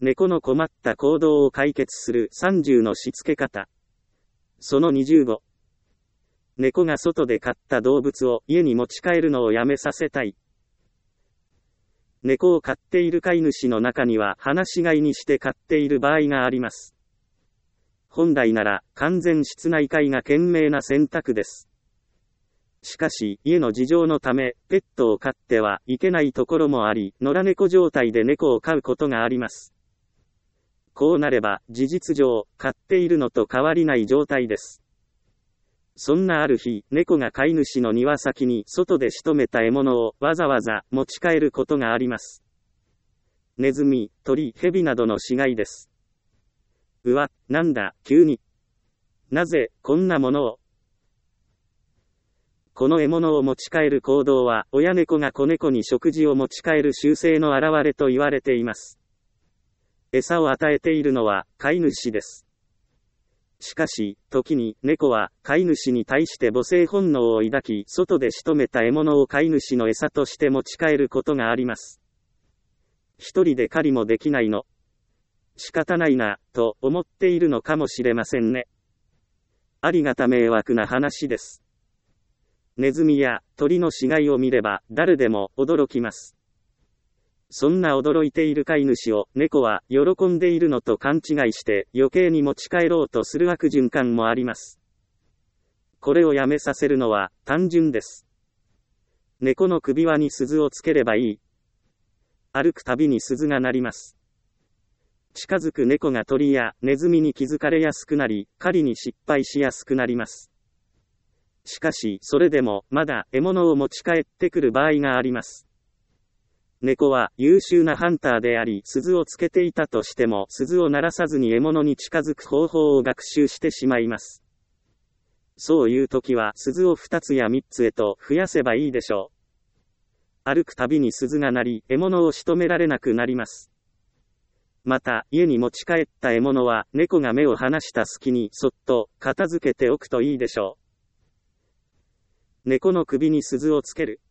猫の困った行動を解決する30のしつけ方。その25。猫が外で飼った動物を家に持ち帰るのをやめさせたい。猫を飼っている飼い主の中には放し飼いにして飼っている場合があります。本来なら完全室内飼いが賢明な選択です。しかし家の事情のためペットを飼ってはいけないところもあり、野良猫状態で猫を飼うことがあります。こうなれば事実上飼っているのと変わりない状態です。そんなある日、猫が飼い主の庭先に外で仕留めた獲物をわざわざ持ち帰ることがあります。ネズミ、鳥、ヘビなどの死骸です。うわ、なんだ、急に。なぜ、こんなものを。この獲物を持ち帰る行動は、親猫が子猫に食事を持ち帰る習性の表れと言われています。餌を与えているのは、飼い主です。しかし、時に、猫は、飼い主に対して母性本能を抱き、外で仕留めた獲物を飼い主の餌として持ち帰ることがあります。一人で狩りもできないの。仕方ないな、と思っているのかもしれませんね。ありがた迷惑な話です。ネズミや鳥の死骸を見れば、誰でも驚きます。そんな驚いている飼い主を猫は喜んでいるのと勘違いして余計に持ち帰ろうとする悪循環もあります。これをやめさせるのは単純です。猫の首輪に鈴をつければいい。歩くたびに鈴が鳴ります。近づく猫が鳥やネズミに気づかれやすくなり、狩りに失敗しやすくなります。しかし、それでもまだ獲物を持ち帰ってくる場合があります。猫は優秀なハンターであり、鈴をつけていたとしても、鈴を鳴らさずに獲物に近づく方法を学習してしまいます。そういう時は、鈴を2つや3つへと増やせばいいでしょう。歩くたびに鈴が鳴り、獲物を仕留められなくなります。また、家に持ち帰った獲物は、猫が目を離した隙にそっと片付けておくといいでしょう。猫の首に鈴をつける。